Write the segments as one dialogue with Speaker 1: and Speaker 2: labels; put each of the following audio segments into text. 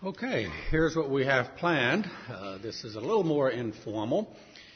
Speaker 1: Okay, here's what we have planned. This is a little more informal,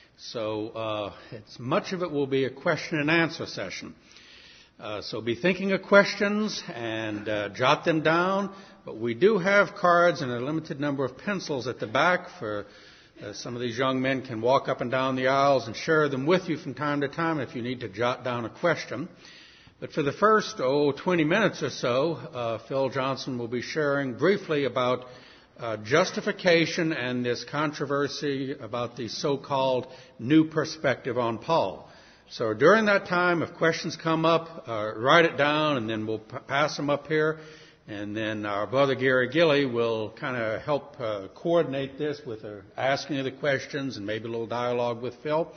Speaker 1: so much of it will be a question and answer session. So be thinking of questions and jot them down, but we do have cards and a limited number of pencils at the back for some of these young men can walk up and down the aisles and share them with you from time to time if you need to jot down a question. But for the first, 20 minutes or so, Phil Johnson will be sharing briefly about justification and this controversy about the so-called new perspective on Paul. So during that time, if questions come up, write it down, and then we'll pass them up here. And then our brother Gary Gilley will kind of help coordinate this with asking of the questions and maybe a little dialogue with Phil.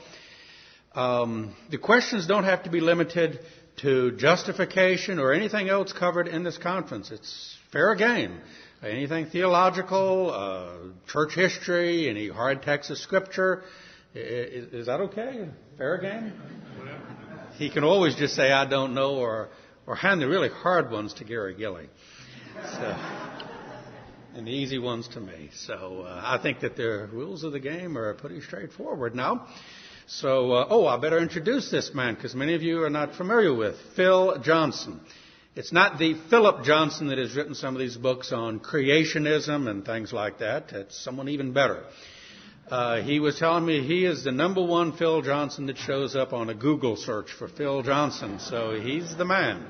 Speaker 1: The questions don't have to be limited to justification or anything else covered in this conference. It's fair game. Anything theological, church history, any hard text of Scripture. Is that okay? Fair game? He can always just say, I don't know, or hand the really hard ones to Gary Gilley. So, and the easy ones to me. So I think that the rules of the game are pretty straightforward now. So, I better introduce this man because many of you are not familiar with Phil Johnson. It's not the Philip Johnson that has written some of these books on creationism and things like that. It's someone even better. He was telling me he is the number one Phil Johnson that shows up on a Google search for Phil Johnson. So he's the man.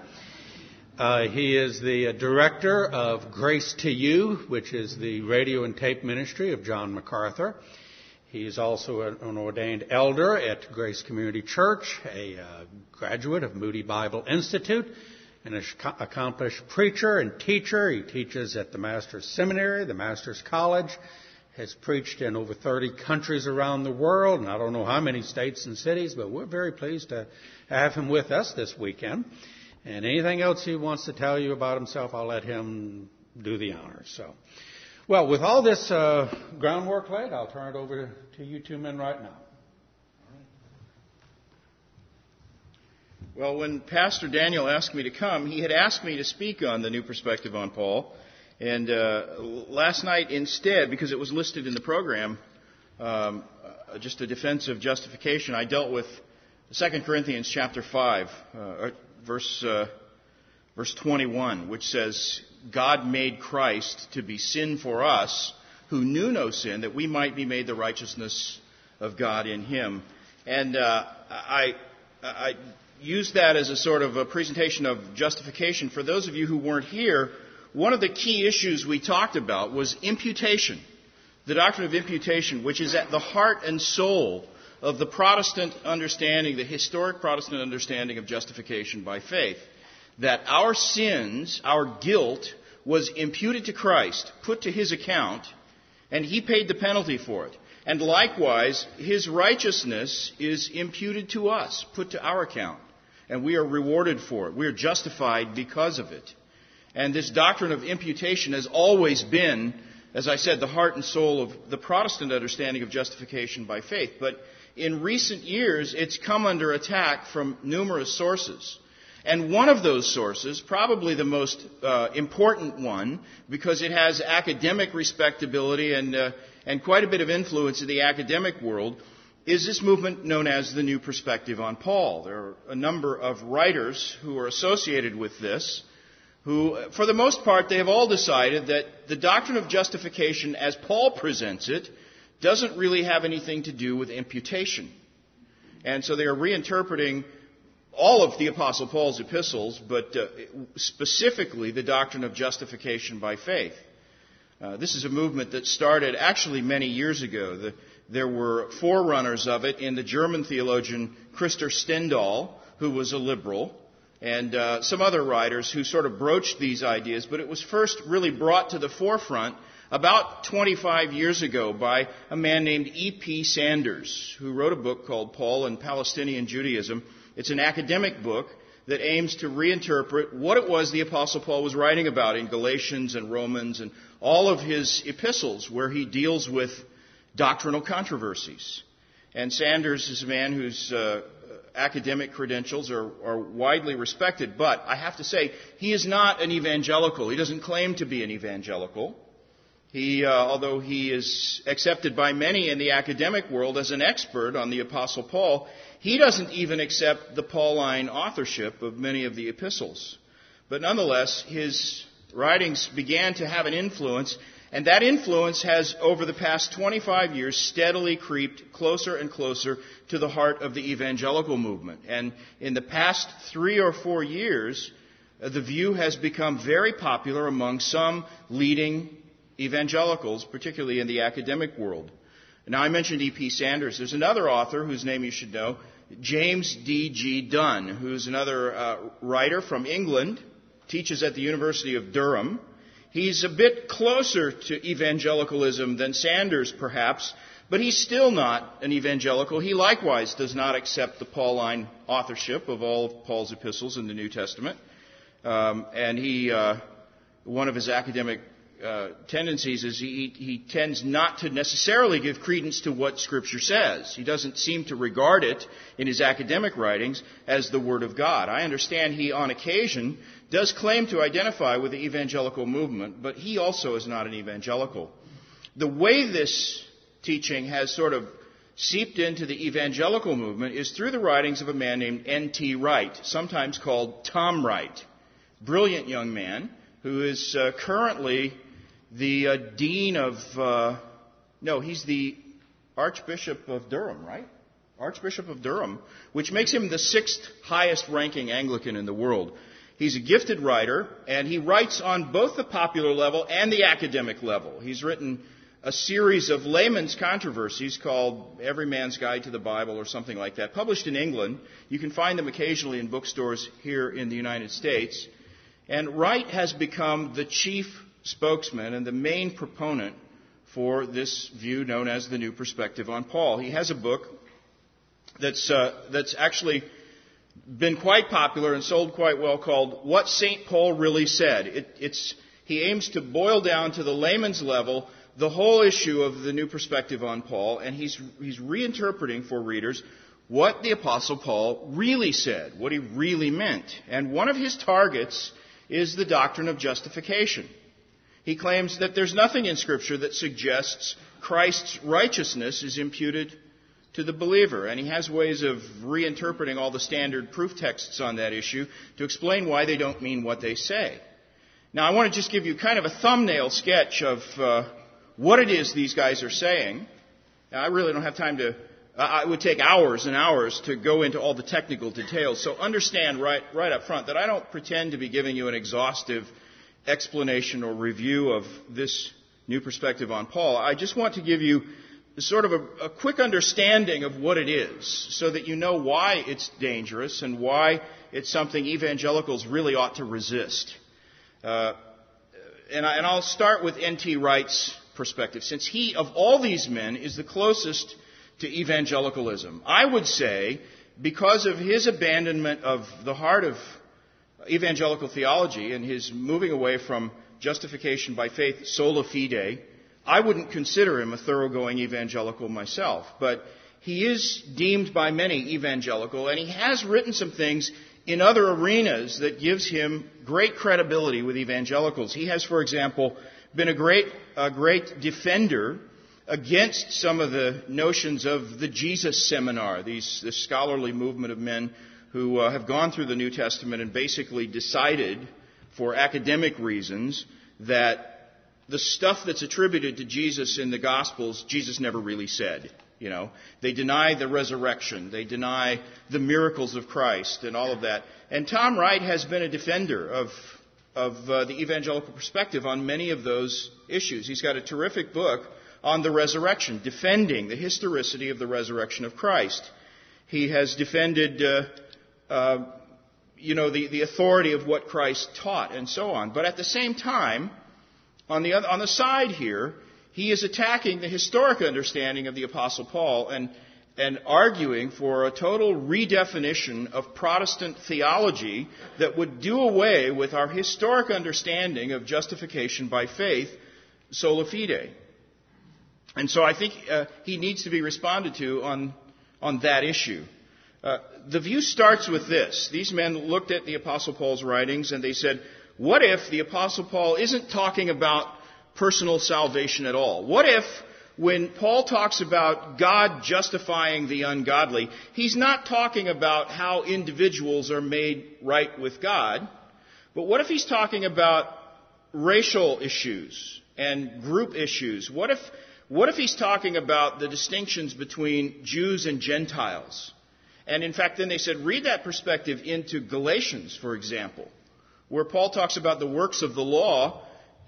Speaker 1: He is the director of Grace to You, which is the radio and tape ministry of John MacArthur. He is also an ordained elder at Grace Community Church, a graduate of Moody Bible Institute, an accomplished preacher and teacher. He teaches at the Master's Seminary, the Master's College, has preached in over 30 countries around the world, and I don't know how many states and cities, but we're very pleased to have him with us this weekend. And anything else he wants to tell you about himself, I'll let him do the honors. So, well, with all this groundwork laid, I'll turn it over to you two men right now.
Speaker 2: Well, when Pastor Daniel asked me to come, he had asked me to speak on the new perspective on Paul. And last night instead, because it was listed in the program, just a defense of justification, I dealt with 2 Corinthians chapter 5, verse 21, which says, God made Christ to be sin for us, who knew no sin, that we might be made the righteousness of God in him. And I used that as a sort of a presentation of justification. For those of you who weren't here, one of the key issues we talked about was imputation, the doctrine of imputation, which is at the heart and soul of the Protestant understanding, the historic Protestant understanding of justification by faith. That our sins, our guilt, was imputed to Christ, put to his account, and he paid the penalty for it. And likewise, his righteousness is imputed to us, put to our account, and we are rewarded for it. We are justified because of it. And this doctrine of imputation has always been, as I said, the heart and soul of the Protestant understanding of justification by faith. But in recent years, it's come under attack from numerous sources. And one of those sources, probably the most important one, because it has academic respectability and quite a bit of influence in the academic world, is this movement known as the New Perspective on Paul. There are a number of writers who are associated with this, who, for the most part, they have all decided that the doctrine of justification, as Paul presents it, doesn't really have anything to do with imputation. And so they are reinterpreting all of the Apostle Paul's epistles, but specifically the doctrine of justification by faith. This is a movement that started actually many years ago. There were forerunners of it in the German theologian Christoph Stendhal, who was a liberal, and some other writers who sort of broached these ideas, but it was first really brought to the forefront about 25 years ago by a man named E.P. Sanders, who wrote a book called Paul and Palestinian Judaism. It's an academic book that aims to reinterpret what it was the Apostle Paul was writing about in Galatians and Romans and all of his epistles where he deals with doctrinal controversies. And Sanders is a man whose academic credentials are widely respected, but I have to say, he is not an evangelical. He doesn't claim to be an evangelical. Although he is accepted by many in the academic world as an expert on the Apostle Paul, he doesn't even accept the Pauline authorship of many of the epistles. But nonetheless, his writings began to have an influence, and that influence has, over the past 25 years, steadily creeped closer and closer to the heart of the evangelical movement. And in the past 3 or 4 years, the view has become very popular among some leading evangelicals, particularly in the academic world. Now, I mentioned E.P. Sanders. There's another author whose name you should know, James D.G. Dunn, who's another writer from England, teaches at the University of Durham. He's a bit closer to evangelicalism than Sanders, perhaps, but he's still not an evangelical. He likewise does not accept the Pauline authorship of all of Paul's epistles in the New Testament. One of his academic tendencies is he tends not to necessarily give credence to what Scripture says. He doesn't seem to regard it in his academic writings as the Word of God. I understand he, on occasion, does claim to identify with the evangelical movement, but he also is not an evangelical. The way this teaching has sort of seeped into the evangelical movement is through the writings of a man named N.T. Wright, sometimes called Tom Wright. Brilliant young man who is currently the dean of, he's the Archbishop of Durham, right? Archbishop of Durham, which makes him the 6th highest ranking Anglican in the world. He's a gifted writer, and he writes on both the popular level and the academic level. He's written a series of layman's controversies called Every Man's Guide to the Bible or something like that, published in England. You can find them occasionally in bookstores here in the United States. And Wright has become the chief spokesman and the main proponent for this view known as the New Perspective on Paul. He has a book that's actually been quite popular and sold quite well called What St. Paul Really Said. He aims to boil down to the layman's level the whole issue of the New Perspective on Paul, and he's reinterpreting for readers what the Apostle Paul really said, what he really meant. And one of his targets is the doctrine of justification. He claims that there's nothing in Scripture that suggests Christ's righteousness is imputed to the believer. And he has ways of reinterpreting all the standard proof texts on that issue to explain why they don't mean what they say. Now, I want to just give you kind of a thumbnail sketch of what it is these guys are saying. Now, I really don't have time to... it would take hours and hours to go into all the technical details. So understand right up front that I don't pretend to be giving you an exhaustive explanation or review of this New Perspective on Paul. I just want to give you sort of a quick understanding of what it is so that you know why it's dangerous and why it's something evangelicals really ought to resist. And I'll start with N.T. Wright's perspective, since he, of all these men, is the closest to evangelicalism. I would say, because of his abandonment of the heart of evangelical theology and his moving away from justification by faith, sola fide, I wouldn't consider him a thoroughgoing evangelical myself. But he is deemed by many evangelical, and he has written some things in other arenas that gives him great credibility with evangelicals. He has, for example, been a great defender against some of the notions of the Jesus Seminar, this scholarly movement of men who have gone through the New Testament and basically decided, for academic reasons, that the stuff that's attributed to Jesus in the Gospels, Jesus never really said. You know, they deny the resurrection, they deny the miracles of Christ and all of that. And Tom Wright has been a defender of the evangelical perspective on many of those issues. He's got a terrific book on the resurrection, defending the historicity of the resurrection of Christ. He has defended, the authority of what Christ taught and so on. But at the same time, on the side here, he is attacking the historic understanding of the Apostle Paul and arguing for a total redefinition of Protestant theology that would do away with our historic understanding of justification by faith, sola fide. And so I think he needs to be responded to on that issue. The view starts with this. These men looked at the Apostle Paul's writings and they said, what if the Apostle Paul isn't talking about personal salvation at all? What if, when Paul talks about God justifying the ungodly, he's not talking about how individuals are made right with God, but what if he's talking about racial issues and group issues? What if he's talking about the distinctions between Jews and Gentiles? And in fact, then they said, read that perspective into Galatians, for example, where Paul talks about the works of the law,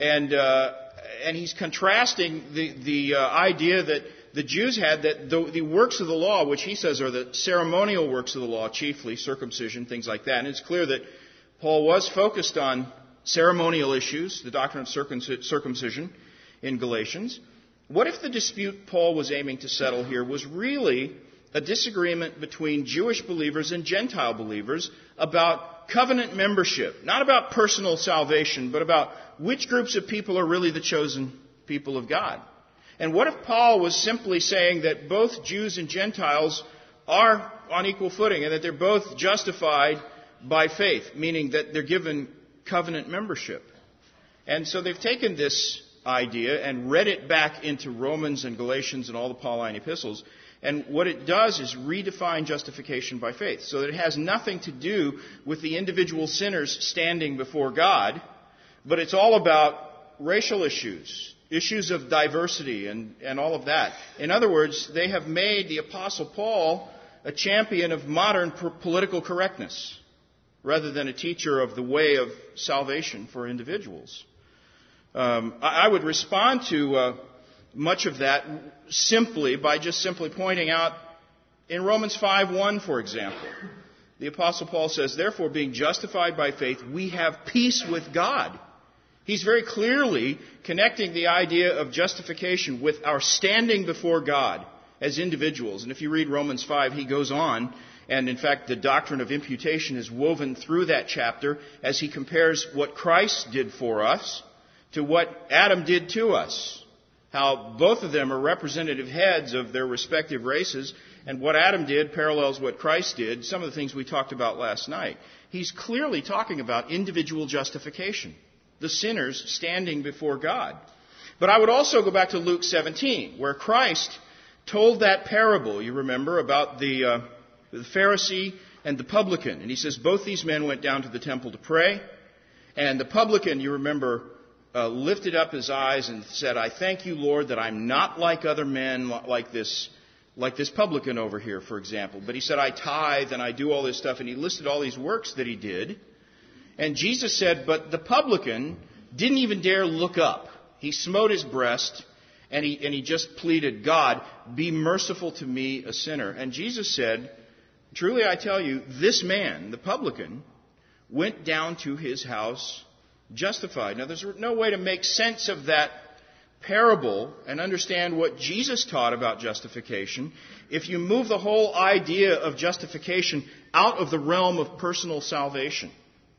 Speaker 2: and he's contrasting the idea that the Jews had, that the works of the law, which he says are the ceremonial works of the law, chiefly circumcision, things like that. And it's clear that Paul was focused on ceremonial issues, the doctrine of circumcision in Galatians. What if the dispute Paul was aiming to settle here was really a disagreement between Jewish believers and Gentile believers about covenant membership? Not about personal salvation, but about which groups of people are really the chosen people of God. And what if Paul was simply saying that both Jews and Gentiles are on equal footing and that they're both justified by faith, meaning that they're given covenant membership? And so they've taken this idea and read it back into Romans and Galatians and all the Pauline epistles. And what it does is redefine justification by faith, so that it has nothing to do with the individual sinners standing before God, but it's all about racial issues, issues of diversity and all of that. In other words, they have made the Apostle Paul a champion of modern political correctness, rather than a teacher of the way of salvation for individuals. I would respond to much of that simply by just simply pointing out in Romans 5:1, for example, the Apostle Paul says, therefore, being justified by faith, we have peace with God. He's very clearly connecting the idea of justification with our standing before God as individuals. And if you read Romans 5, he goes on, and in fact, the doctrine of imputation is woven through that chapter as he compares what Christ did for us to what Adam did to us. How both of them are representative heads of their respective races, and what Adam did parallels what Christ did, some of the things we talked about last night. He's clearly talking about individual justification, the sinners standing before God. But I would also go back to Luke 17, where Christ told that parable, you remember, about the Pharisee and the publican. And he says both these men went down to the temple to pray, and the publican, you remember, lifted up his eyes and said, I thank you, Lord, that I'm not like other men, like this publican over here, for example. But he said, I tithe and I do all this stuff. And he listed all these works that he did. And Jesus said, but the publican didn't even dare look up. He smote his breast and he just pleaded, God, be merciful to me, a sinner. And Jesus said, truly I tell you, this man, the publican, went down to his house justified. Now, there's no way to make sense of that parable and understand what Jesus taught about justification if you move the whole idea of justification out of the realm of personal salvation.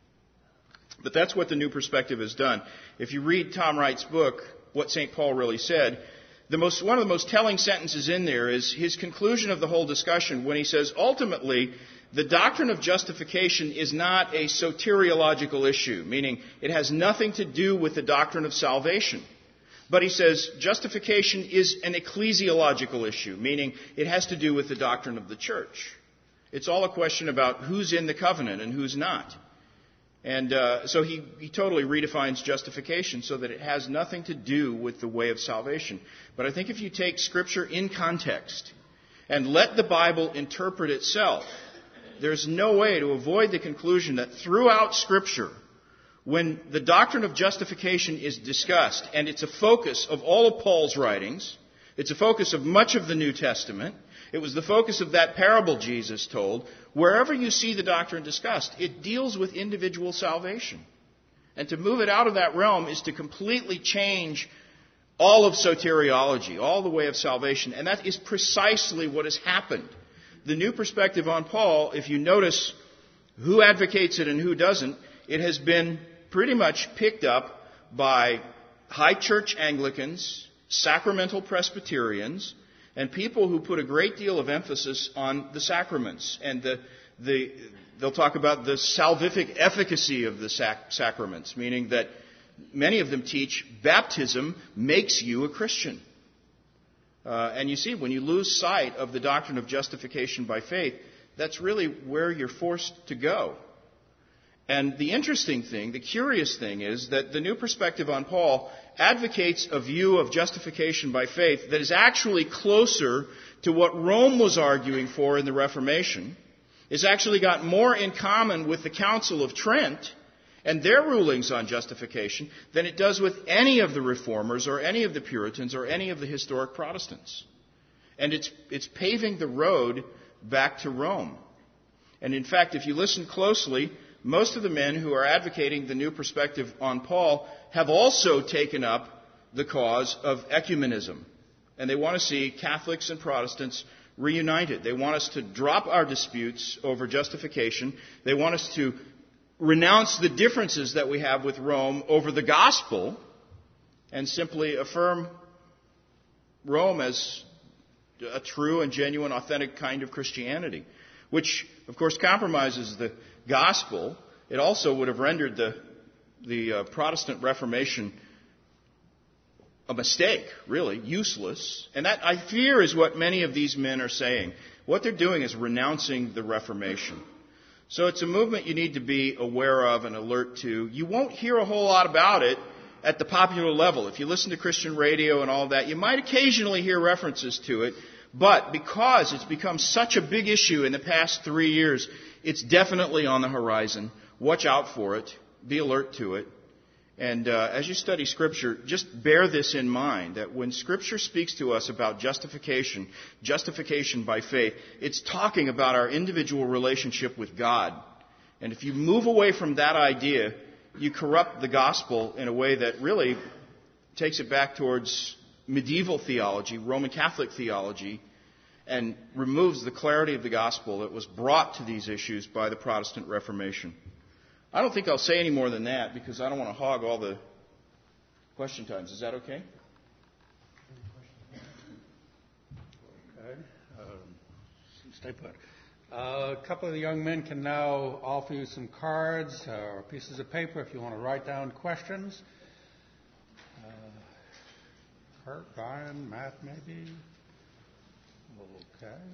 Speaker 2: But that's what the New Perspective has done. If you read Tom Wright's book, What St. Paul Really Said, one of the most telling sentences in there is his conclusion of the whole discussion when he says, ultimately, the doctrine of justification is not a soteriological issue, meaning it has nothing to do with the doctrine of salvation. But he says justification is an ecclesiological issue, meaning it has to do with the doctrine of the church. It's all a question about who's in the covenant and who's not. And so he totally redefines justification so that it has nothing to do with the way of salvation. But I think if you take Scripture in context and let the Bible interpret itself, there's no way to avoid the conclusion that throughout Scripture, when the doctrine of justification is discussed, and it's a focus of all of Paul's writings, it's a focus of much of the New Testament, it was the focus of that parable Jesus told, wherever you see the doctrine discussed, it deals with individual salvation. And to move it out of that realm is to completely change all of soteriology, all the way of salvation. And that is precisely what has happened. The New Perspective on Paul, if you notice who advocates it and who doesn't, it has been pretty much picked up by high church Anglicans, sacramental Presbyterians, and people who put a great deal of emphasis on the sacraments. And they'll talk about the salvific efficacy of the sacraments, meaning that many of them teach baptism makes you a Christian. And you see, when you lose sight of the doctrine of justification by faith, that's really where you're forced to go. And the interesting thing, the curious thing is that the New Perspective on Paul advocates a view of justification by faith that is actually closer to what Rome was arguing for in the Reformation. It's actually got more in common with the Council of Trent and their rulings on justification than it does with any of the Reformers or any of the Puritans or any of the historic Protestants. And it's paving the road back to Rome. And in fact, if you listen closely, most of the men who are advocating the New Perspective on Paul have also taken up the cause of ecumenism. And they want to see Catholics and Protestants reunited. They want us to drop our disputes over justification. They want us to renounce the differences that we have with Rome over the gospel and simply affirm Rome as a true and genuine, authentic kind of Christianity, which, of course, compromises the gospel. It also would have rendered the Protestant Reformation a mistake, really, useless. And that, I fear, is what many of these men are saying. What they're doing is renouncing the Reformation. So it's a movement you need to be aware of and alert to. You won't hear a whole lot about it at the popular level. If you listen to Christian radio and all that, you might occasionally hear references to it. But because it's become such a big issue in the past 3 years, it's definitely on the horizon. Watch out for it. Be alert to it. And as you study Scripture, just bear this in mind, that when Scripture speaks to us about justification by faith, it's talking about our individual relationship with God. And if you move away from that idea, you corrupt the gospel in a way that really takes it back towards medieval theology, Roman Catholic theology, and removes the clarity of the gospel that was brought to these issues by the Protestant Reformation. I don't think I'll say any more than that because I don't want to hog all the question times. Is that okay?
Speaker 1: Okay. Stay put. A couple of the young men can now offer you some cards or pieces of paper if you want to write down questions. Kurt, Brian, Matt, maybe. Okay.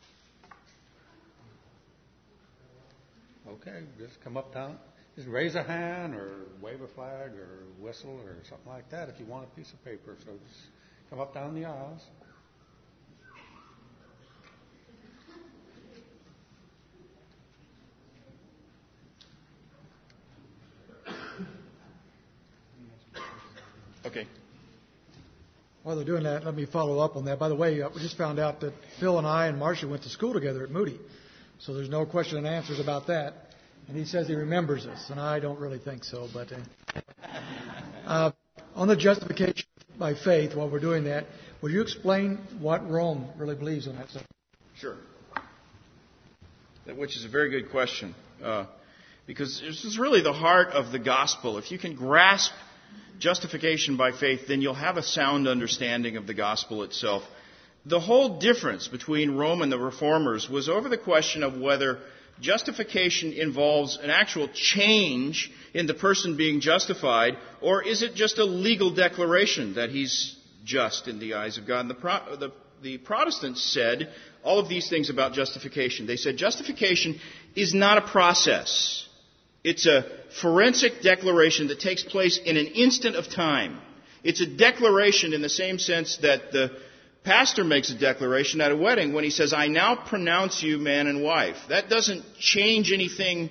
Speaker 1: Okay, just come up down. Just raise a hand or wave a flag or whistle or something like that if you want a piece of paper. So just come up down the aisles.
Speaker 2: Okay.
Speaker 3: While they're doing that, let me follow up on that. By the way, we just found out that Phil and I and Marcia went to school together at Moody. So there's no question and answers about that. And he says he remembers us, and I don't really think so. But on the justification by faith, while we're doing that, will you explain what Rome really believes on that subject?
Speaker 2: Sure. Which is a very good question. Because this is really the heart of the gospel. If you can grasp justification by faith, then you'll have a sound understanding of the gospel itself. The whole difference between Rome and the Reformers was over the question of whether justification involves an actual change in the person being justified, or is it just a legal declaration that he's just in the eyes of God? And the Protestants said all of these things about justification. They said justification is not a process. It's a forensic declaration that takes place in an instant of time. It's a declaration in the same sense that the pastor makes a declaration at a wedding when he says, "I now pronounce you man and wife." That doesn't change anything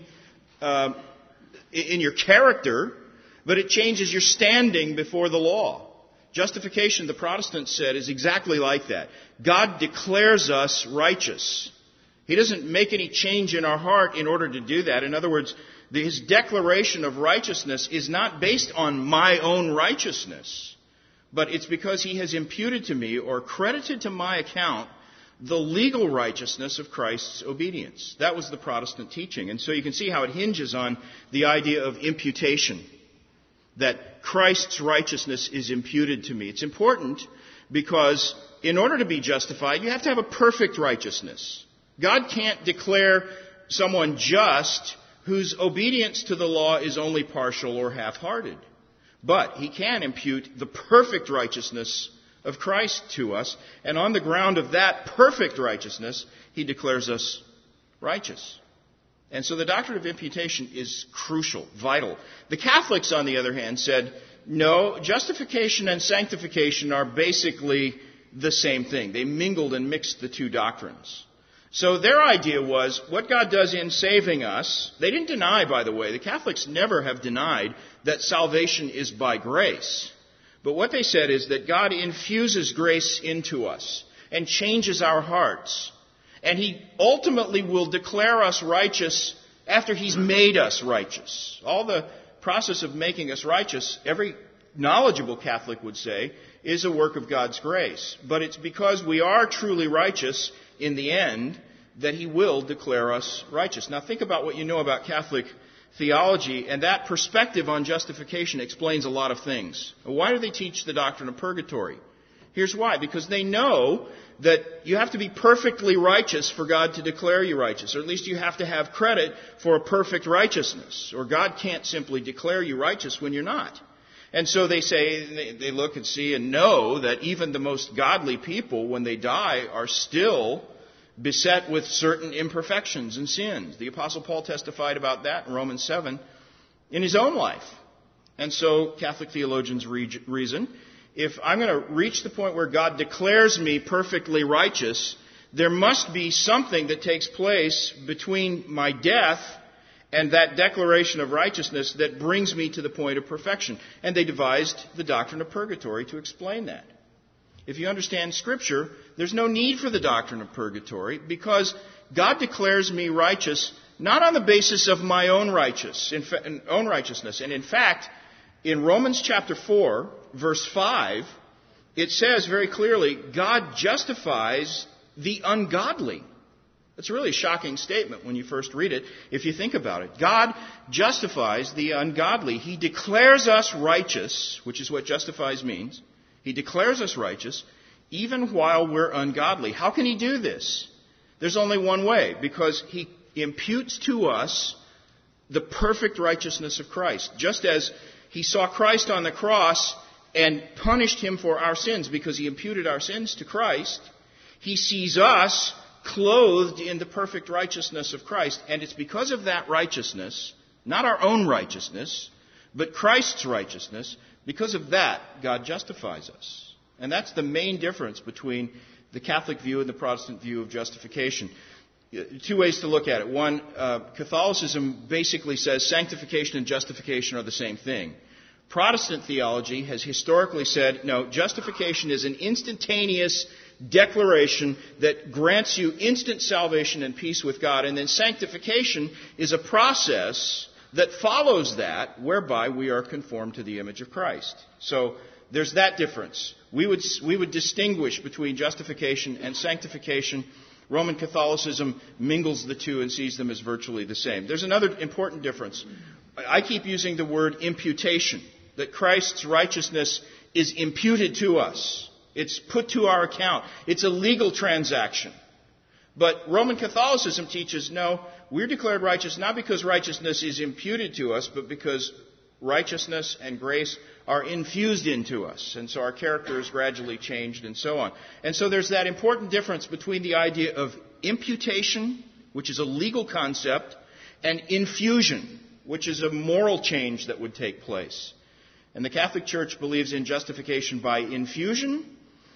Speaker 2: in your character, but it changes your standing before the law. Justification, the Protestants said, is exactly like that. God declares us righteous. He doesn't make any change in our heart in order to do that. In other words, his declaration of righteousness is not based on my own righteousness, but it's because he has imputed to me or credited to my account the legal righteousness of Christ's obedience. That was the Protestant teaching. And so you can see how it hinges on the idea of imputation, that Christ's righteousness is imputed to me. It's important because in order to be justified, you have to have a perfect righteousness. God can't declare someone just whose obedience to the law is only partial or half-hearted. But he can impute the perfect righteousness of Christ to us, and on the ground of that perfect righteousness, he declares us righteous. And so the doctrine of imputation is crucial, vital. The Catholics, on the other hand, said, no, justification and sanctification are basically the same thing. They mingled and mixed the two doctrines. So their idea was, what God does in saving us, they didn't deny, by the way, the Catholics never have denied that salvation is by grace. But what they said is that God infuses grace into us and changes our hearts. And he ultimately will declare us righteous after he's made us righteous. All the process of making us righteous, every knowledgeable Catholic would say, is a work of God's grace. But it's because we are truly righteous in the end that he will declare us righteous. Now think about what you know about Catholic theology, and that perspective on justification explains a lot of things. Why do they teach the doctrine of purgatory? Here's why. Because they know that you have to be perfectly righteous for God to declare you righteous, or at least you have to have credit for a perfect righteousness, or God can't simply declare you righteous when you're not. And so they say, they look and see and know that even the most godly people, when they die, are still beset with certain imperfections and sins. The Apostle Paul testified about that in Romans 7 in his own life. And so Catholic theologians reason, if I'm going to reach the point where God declares me perfectly righteous, there must be something that takes place between my death and that declaration of righteousness that brings me to the point of perfection. And they devised the doctrine of purgatory to explain that. If you understand Scripture, there's no need for the doctrine of purgatory because God declares me righteous not on the basis of my own righteousness. And in fact, in Romans chapter 4, verse 5, it says very clearly, God justifies the ungodly. That's a really shocking statement when you first read it, if you think about it. God justifies the ungodly. He declares us righteous, which is what justifies means. He declares us righteous even while we're ungodly. How can he do this? There's only one way, because he imputes to us the perfect righteousness of Christ. Just as he saw Christ on the cross and punished him for our sins because he imputed our sins to Christ, he sees us clothed in the perfect righteousness of Christ. And it's because of that righteousness, not our own righteousness, but Christ's righteousness, because of that, God justifies us. And that's the main difference between the Catholic view and the Protestant view of justification. Two ways to look at it. One, Catholicism basically says sanctification and justification are the same thing. Protestant theology has historically said, no, justification is an instantaneous declaration that grants you instant salvation and peace with God. And then sanctification is a process that follows that, whereby we are conformed to the image of Christ. So there's that difference. We would distinguish between justification and sanctification. Roman Catholicism mingles the two and sees them as virtually the same. There's another important difference. I keep using the word imputation, that Christ's righteousness is imputed to us. It's put to our account. It's a legal transaction. But Roman Catholicism teaches, no, we're declared righteous not because righteousness is imputed to us, but because righteousness and grace are infused into us. And so our character is gradually changed and so on. And so there's that important difference between the idea of imputation, which is a legal concept, and infusion, which is a moral change that would take place. And the Catholic Church believes in justification by infusion.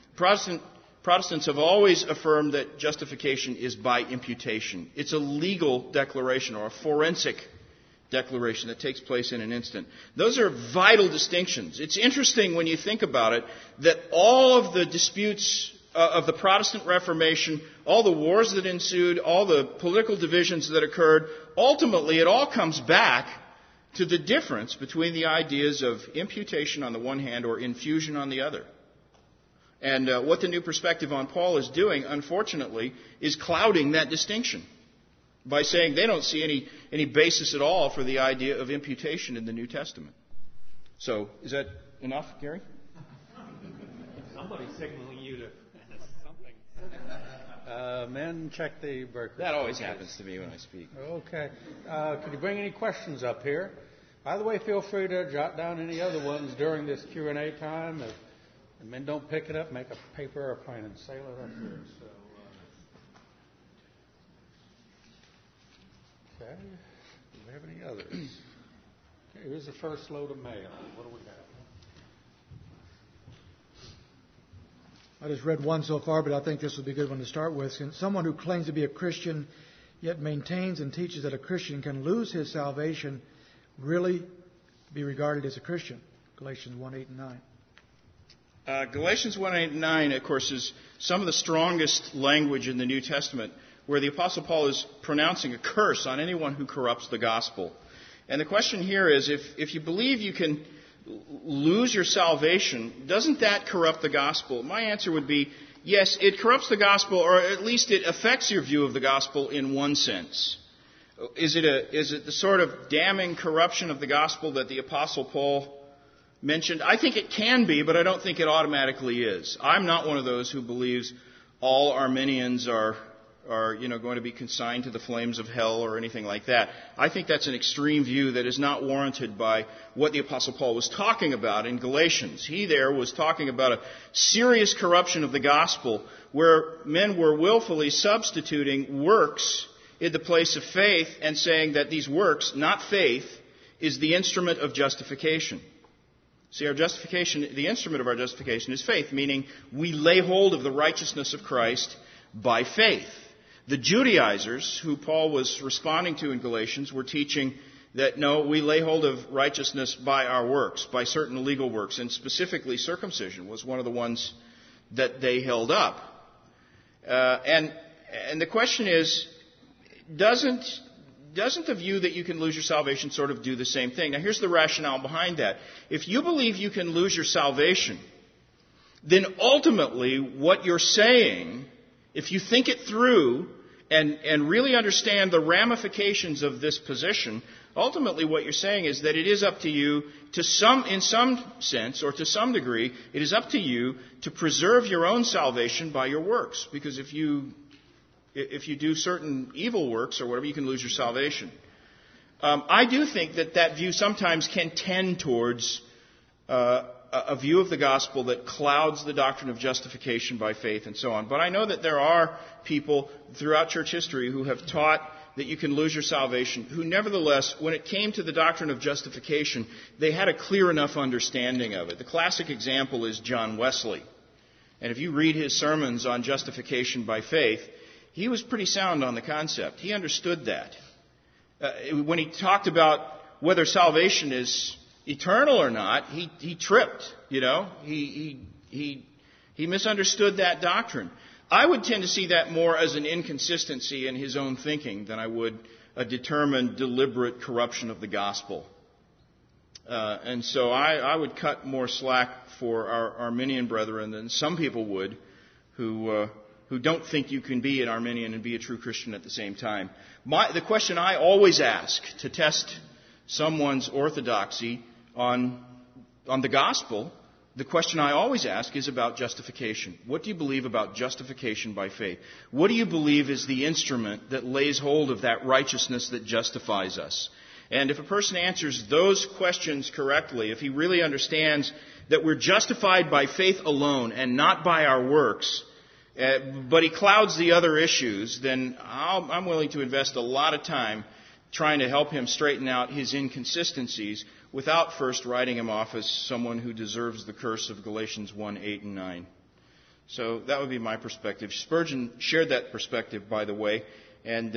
Speaker 2: Protestants have always affirmed that justification is by imputation. It's a legal declaration or a forensic declaration that takes place in an instant. Those are vital distinctions. It's interesting when you think about it that all of the disputes of the Protestant Reformation, all the wars that ensued, all the political divisions that occurred, ultimately it all comes back to the difference between the ideas of imputation on the one hand or infusion on the other. And what the New Perspective on Paul is doing, unfortunately, is clouding that distinction by saying they don't see any basis at all for the idea of imputation in the New Testament. So, is that enough, Gary?
Speaker 1: Somebody's signaling you to something. Men, check the Berkeley.
Speaker 2: That always happens to me when I speak.
Speaker 1: Okay. Could you bring any questions up here? By the way, feel free to jot down any other ones during this Q&A time. If the men don't pick it up, make a paper airplane and sail it up here. So, okay. Do we have any others? Okay, here's the first load of mail. What do we have?
Speaker 3: I just read one so far, but I think this would be a good one to start with. Someone who claims to be a Christian yet maintains and teaches that a Christian can lose his salvation really be regarded as a Christian? Galatians 1, 8, and 9.
Speaker 2: Galatians 1, 8, and 9, of course, is some of the strongest language in the New Testament where the Apostle Paul is pronouncing a curse on anyone who corrupts the gospel. And the question here is, if you believe you can lose your salvation, doesn't that corrupt the gospel? My answer would be, yes, it corrupts the gospel, or at least it affects your view of the gospel in one sense. Is it the sort of damning corruption of the gospel that the Apostle Paul mentioned? I think it can be, but I don't think it automatically is. I'm not one of those who believes all Arminians are going to be consigned to the flames of hell or anything like that. I think that's an extreme view that is not warranted by what the Apostle Paul was talking about in Galatians. He there was talking about a serious corruption of the gospel where men were willfully substituting works in the place of faith and saying that these works, not faith, is the instrument of justification. See, our justification, the instrument of our justification is faith, meaning we lay hold of the righteousness of Christ by faith. The Judaizers, who Paul was responding to in Galatians, were teaching that no, we lay hold of righteousness by our works, by certain legal works, and specifically circumcision was one of the ones that they held up. And the question is, doesn't the view that you can lose your salvation sort of do the same thing? Now, here's the rationale behind that. If you believe you can lose your salvation, then ultimately what you're saying, if you think it through and really understand the ramifications of this position, ultimately what you're saying is that it is up to you in some sense or to some degree, it is up to you to preserve your own salvation by your works. Because if you do certain evil works or whatever, you can lose your salvation. I do think that view sometimes can tend towards a view of the gospel that clouds the doctrine of justification by faith and so on. But I know that there are people throughout church history who have taught that you can lose your salvation, who nevertheless, when it came to the doctrine of justification, they had a clear enough understanding of it. The classic example is John Wesley. And if you read his sermons on justification by faith, he was pretty sound on the concept. He understood that. When he talked about whether salvation is eternal or not, he tripped, He misunderstood that doctrine. I would tend to see that more as an inconsistency in his own thinking than I would a determined, deliberate corruption of the gospel. And so I would cut more slack for our Arminian brethren than some people would who don't think you can be an Arminian and be a true Christian at the same time. The question I always ask to test someone's orthodoxy on the gospel, the question I always ask is about justification. What do you believe about justification by faith? What do you believe is the instrument that lays hold of that righteousness that justifies us? And if a person answers those questions correctly, if he really understands that we're justified by faith alone and not by our works, but he clouds the other issues, then I'm willing to invest a lot of time trying to help him straighten out his inconsistencies without first writing him off as someone who deserves the curse of Galatians 1, 8, and 9. So that would be my perspective. Spurgeon shared that perspective, by the way, and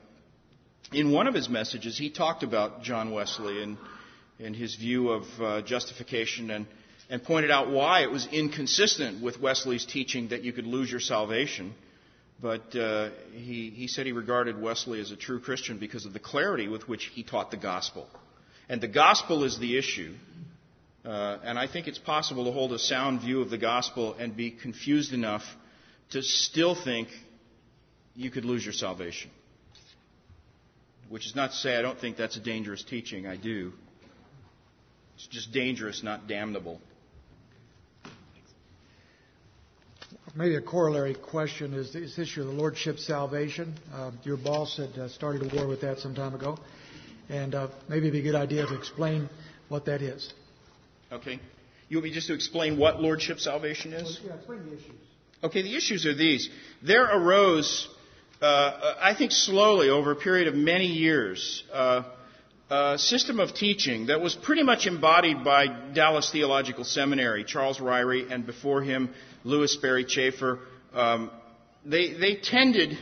Speaker 2: in one of his messages he talked about John Wesley and his view of justification and pointed out why it was inconsistent with Wesley's teaching that you could lose your salvation. But he said he regarded Wesley as a true Christian because of the clarity with which he taught the gospel. And the gospel is the issue. And I think it's possible to hold a sound view of the gospel and be confused enough to still think you could lose your salvation. Which is not to say I don't think that's a dangerous teaching. I do. It's just dangerous, not damnable.
Speaker 3: Maybe a corollary question is this issue of the Lordship salvation. Your boss had started a war with that some time ago. And maybe it'd be a good idea to explain what that is.
Speaker 2: Okay. You want me just to explain what Lordship salvation is?
Speaker 3: Yeah, explain the issues.
Speaker 2: Okay, the issues are these. There arose, I think slowly over a period of many years, a system of teaching that was pretty much embodied by Dallas Theological Seminary, Charles Ryrie, and before him, Louis Sperry Chafer. They tended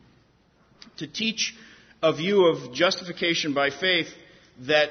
Speaker 2: to teach a view of justification by faith that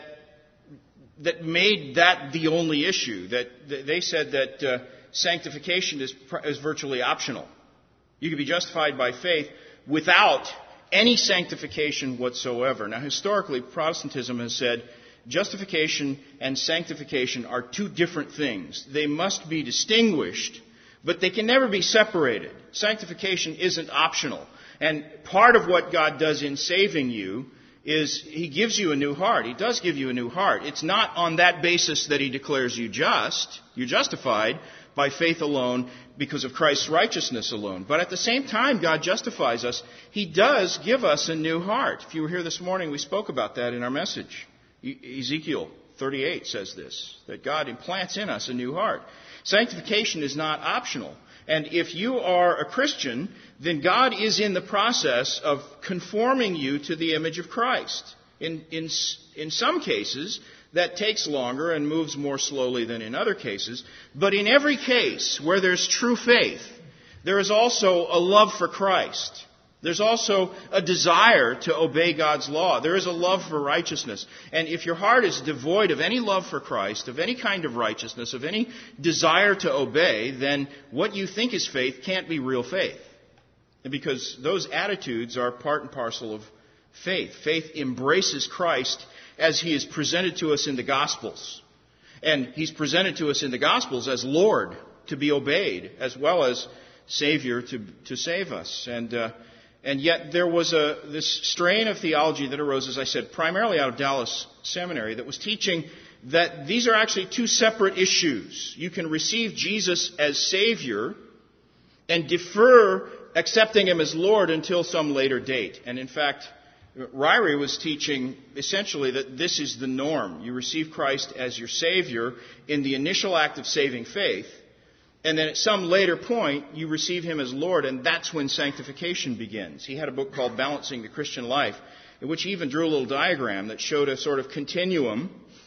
Speaker 2: made that the only issue. That they said that sanctification is virtually optional. You can be justified by faith without any sanctification whatsoever. Now, historically, Protestantism has said justification and sanctification are two different things. They must be distinguished, but they can never be separated. Sanctification isn't optional. And part of what God does in saving you is He gives you a new heart. He does give you a new heart. It's not on that basis that He declares you just. You're justified by faith alone because of Christ's righteousness alone. But at the same time God justifies us, He does give us a new heart. If you were here this morning, we spoke about that in our message. Ezekiel 38 says this, that God implants in us a new heart. Sanctification is not optional. And if you are a Christian, then God is in the process of conforming you to the image of Christ. In some cases, that takes longer and moves more slowly than in other cases. But in every case where there's true faith, there is also a love for Christ. There's also a desire to obey God's law. There is a love for righteousness. And if your heart is devoid of any love for Christ, of any kind of righteousness, of any desire to obey, then what you think is faith can't be real faith. Because those attitudes are part and parcel of faith. Faith embraces Christ as He is presented to us in the Gospels. And He's presented to us in the Gospels as Lord to be obeyed, as well as Savior to save us. And yet there was this strain of theology that arose, as I said, primarily out of Dallas Seminary, that was teaching that these are actually two separate issues. You can receive Jesus as Savior and defer accepting Him as Lord until some later date. And in fact, Ryrie was teaching essentially that this is the norm. You receive Christ as your Savior in the initial act of saving faith, and then at some later point, you receive Him as Lord, and that's when sanctification begins. He had a book called Balancing the Christian Life, in which he even drew a little diagram that showed a sort of continuum.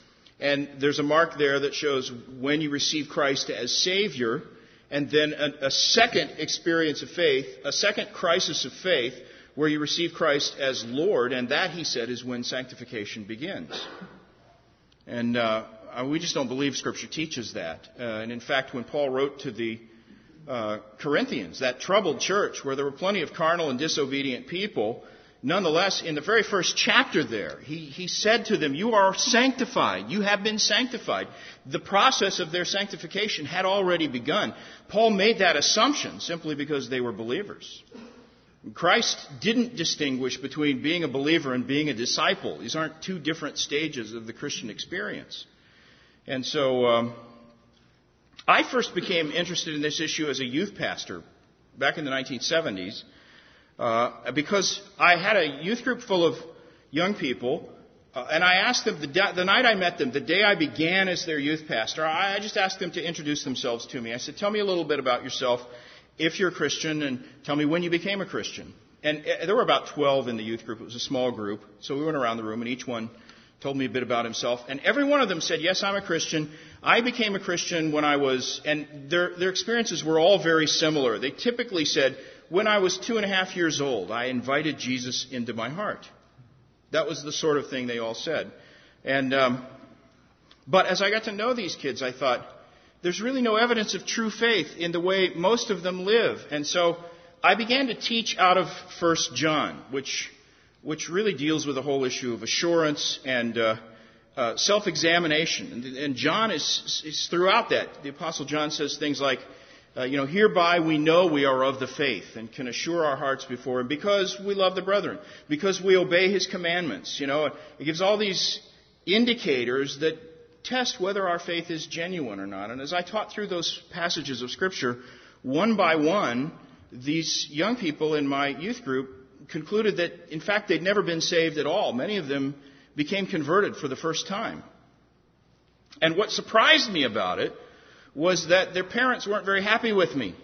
Speaker 2: And there's a mark there that shows when you receive Christ as Savior, and then a second experience of faith, a second crisis of faith, where you receive Christ as Lord, and that, he said, is when sanctification begins. And we just don't believe Scripture teaches that. And in fact, when Paul wrote to the Corinthians, that troubled church where there were plenty of carnal and disobedient people, nonetheless, in the very first chapter there, he said to them, you are sanctified. You have been sanctified. The process of their sanctification had already begun. Paul made that assumption simply because they were believers. Christ didn't distinguish between being a believer and being a disciple. These aren't two different stages of the Christian experience. And so I first became interested in this issue as a youth pastor back in the 1970s because I had a youth group full of young people, and I asked them, the night I met them, the day I began as their youth pastor, I just asked them to introduce themselves to me. I said, tell me a little bit about yourself, if you're a Christian, and tell me when you became a Christian. And there were about 12 in the youth group. It was a small group. So we went around the room, and each one told me a bit about himself. And every one of them said, yes, I'm a Christian. I became a Christian when I was, and their experiences were all very similar. They typically said, when I was 2.5 years old, I invited Jesus into my heart. That was the sort of thing they all said. And but as I got to know these kids, I thought, there's really no evidence of true faith in the way most of them live. And so I began to teach out of 1 John, which really deals with the whole issue of assurance and self-examination. And John is throughout that. The Apostle John says things like, hereby we know we are of the faith and can assure our hearts before Him because we love the brethren, because we obey His commandments. It gives all these indicators that test whether our faith is genuine or not. And as I taught through those passages of Scripture, one by one, these young people in my youth group concluded that, in fact, they'd never been saved at all. Many of them became converted for the first time. And what surprised me about it was that their parents weren't very happy with me.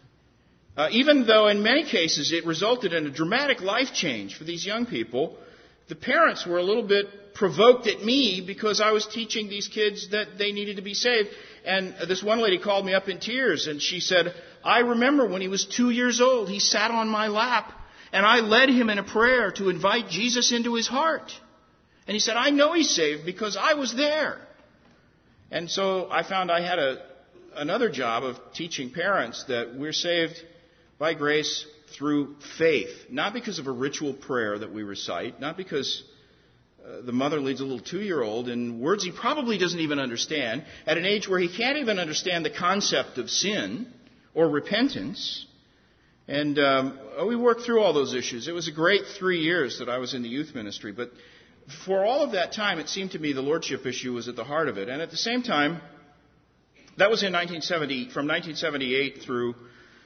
Speaker 2: Even though in many cases it resulted in a dramatic life change for these young people, the parents were a little bit provoked at me because I was teaching these kids that they needed to be saved. And this one lady called me up in tears and she said, I remember when he was 2 years old, he sat on my lap and I led him in a prayer to invite Jesus into his heart. And he said, I know he's saved because I was there. And so I found I had another job of teaching parents that we're saved by grace through faith, not because of a ritual prayer that we recite, not because the mother leads a little 2-year-old in words he probably doesn't even understand, at an age where he can't even understand the concept of sin or repentance. And we worked through all those issues. It was a great 3 years that I was in the youth ministry, but for all of that time, it seemed to me the lordship issue was at the heart of it. And at the same time, that was in 1970, from 1978 through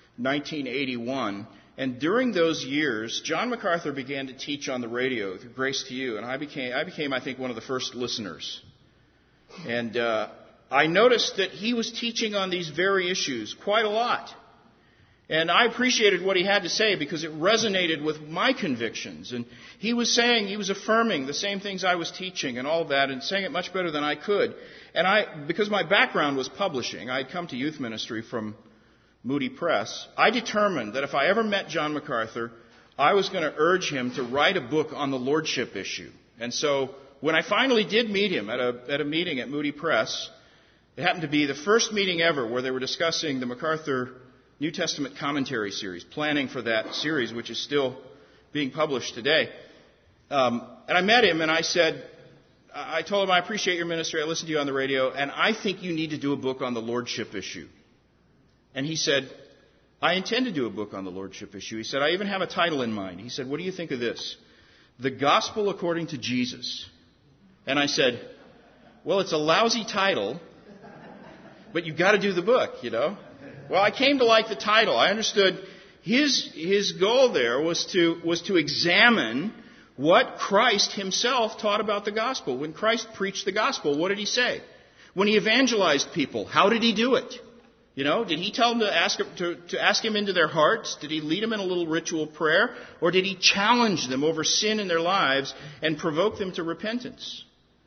Speaker 2: 1981. And during those years, John MacArthur began to teach on the radio, through Grace to You, and I became, I think, one of the first listeners. And I noticed that he was teaching on these very issues quite a lot. And I appreciated what he had to say because it resonated with my convictions. And he was affirming the same things I was teaching and all of that, and saying it much better than I could. And because my background was publishing, I had come to youth ministry from Moody Press, I determined that if I ever met John MacArthur, I was going to urge him to write a book on the lordship issue. And so when I finally did meet him at a meeting at Moody Press, it happened to be the first meeting ever where they were discussing the MacArthur New Testament commentary series, planning for that series, which is still being published today. And I met him and I told him, I appreciate your ministry, I listened to you on the radio, and I think you need to do a book on the lordship issue. And he said, I intend to do a book on the lordship issue. He said, I even have a title in mind. He said, what do you think of this? The Gospel According to Jesus. And I said, well, it's a lousy title, but you've got to do the book, you know. Well, I came to like the title. I understood his goal there was to examine what Christ himself taught about the gospel. When Christ preached the gospel, what did he say? When he evangelized people, how did he do it? You know, did he tell them to ask him into their hearts? Did he lead them in a little ritual prayer? Or did he challenge them over sin in their lives and provoke them to repentance?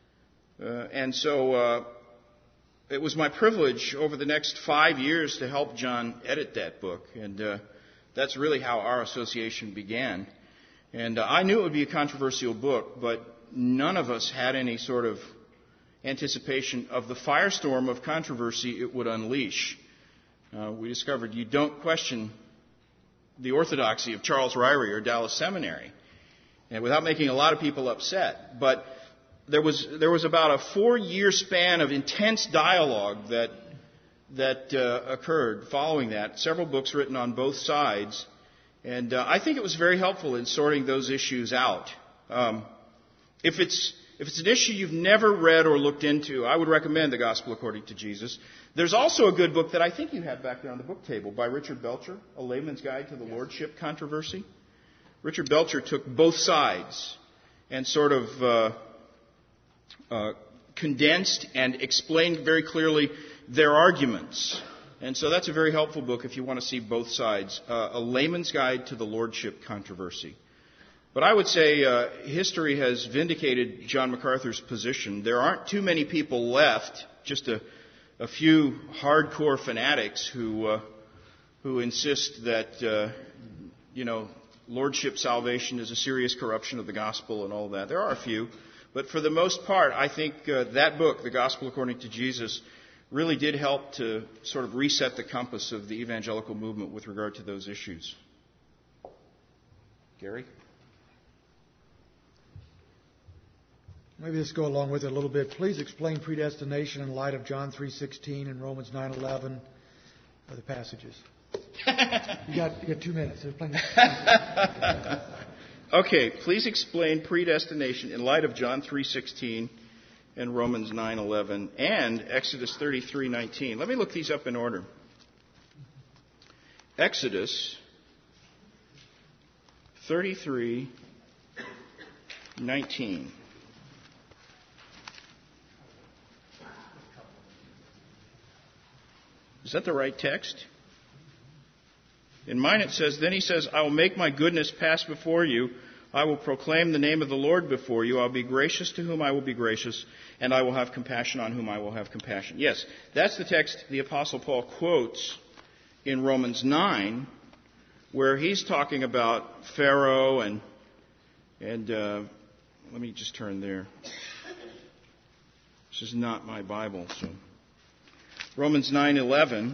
Speaker 2: And so it was my privilege over the next 5 years to help John edit that book. And that's really how our association began. And I knew it would be a controversial book, but none of us had any sort of anticipation of the firestorm of controversy it would unleash. We discovered you don't question the orthodoxy of Charles Ryrie or Dallas Seminary, and without making a lot of people upset. But there was about a 4-year span of intense dialogue that occurred following that. Several books written on both sides, and I think it was very helpful in sorting those issues out. If it's an issue you've never read or looked into, I would recommend The Gospel According to Jesus. There's also a good book that I think you have back there on the book table by Richard Belcher, A Layman's Guide to the Lordship Controversy. Richard Belcher took both sides and sort of condensed and explained very clearly their arguments. And so that's a very helpful book if you want to see both sides. A Layman's Guide to the Lordship Controversy. But I would say history has vindicated John MacArthur's position. There aren't too many people left, just a few hardcore fanatics who insist that lordship salvation is a serious corruption of the gospel and all that. There are a few, but for the most part, I think that book, The Gospel According to Jesus, really did help to sort of reset the compass of the evangelical movement with regard to those issues. Gary?
Speaker 3: Maybe let's go along with it a little bit. Please explain predestination in light of John 3:16 and Romans 9:11, the passages. You got 2 minutes.
Speaker 2: Okay, please explain predestination in light of John 3:16 and Romans 9:11 and Exodus 33:19. Let me look these up in order. Exodus 33:19. Is that the right text? In mine it says, then he says, I will make my goodness pass before you. I will proclaim the name of the Lord before you. I'll be gracious to whom I will be gracious, and I will have compassion on whom I will have compassion. Yes, that's the text the Apostle Paul quotes in Romans 9, where he's talking about Pharaoh and let me just turn there. This is not my Bible, so Romans 9:11.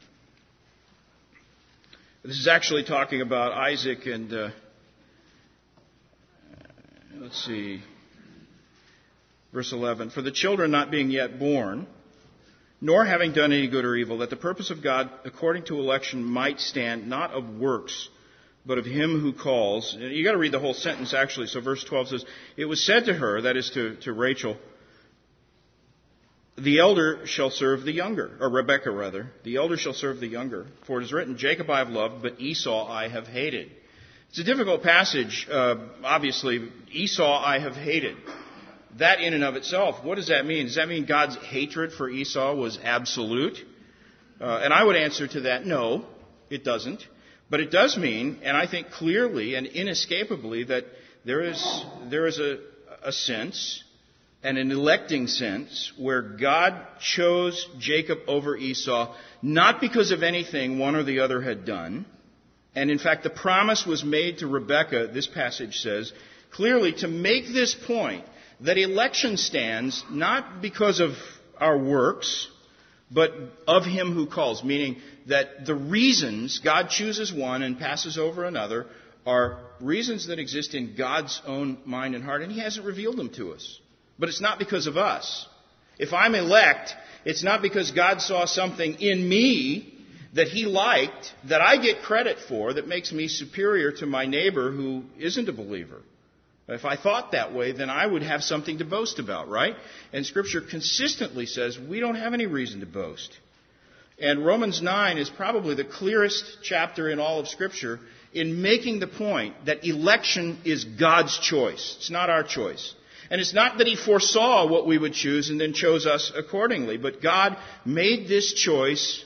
Speaker 2: This is actually talking about Isaac and let's see, verse 11. For the children not being yet born, nor having done any good or evil, that the purpose of God according to election might stand, not of works, but of him who calls. You got to read the whole sentence actually. So verse 12 says, it was said to her, that is to Rachel, the elder shall serve the younger, or Rebekah rather, the elder shall serve the younger. For it is written, Jacob I have loved, but Esau I have hated. It's a difficult passage, obviously. Esau I have hated. That in and of itself, what does that mean? Does that mean God's hatred for Esau was absolute? And I would answer to that, no, it doesn't. But it does mean, and I think clearly and inescapably, that there is a sense, and an electing sense, where God chose Jacob over Esau, not because of anything one or the other had done. And in fact, the promise was made to Rebekah, this passage says, clearly to make this point, that election stands not because of our works, but of him who calls, meaning that the reasons God chooses one and passes over another are reasons that exist in God's own mind and heart, and he hasn't revealed them to us. But it's not because of us. If I'm elect, it's not because God saw something in me that he liked, that I get credit for, that makes me superior to my neighbor who isn't a believer. If I thought that way, then I would have something to boast about, right? And Scripture consistently says we don't have any reason to boast. And Romans 9 is probably the clearest chapter in all of Scripture in making the point that election is God's choice. It's not our choice. And it's not that he foresaw what we would choose and then chose us accordingly, but God made this choice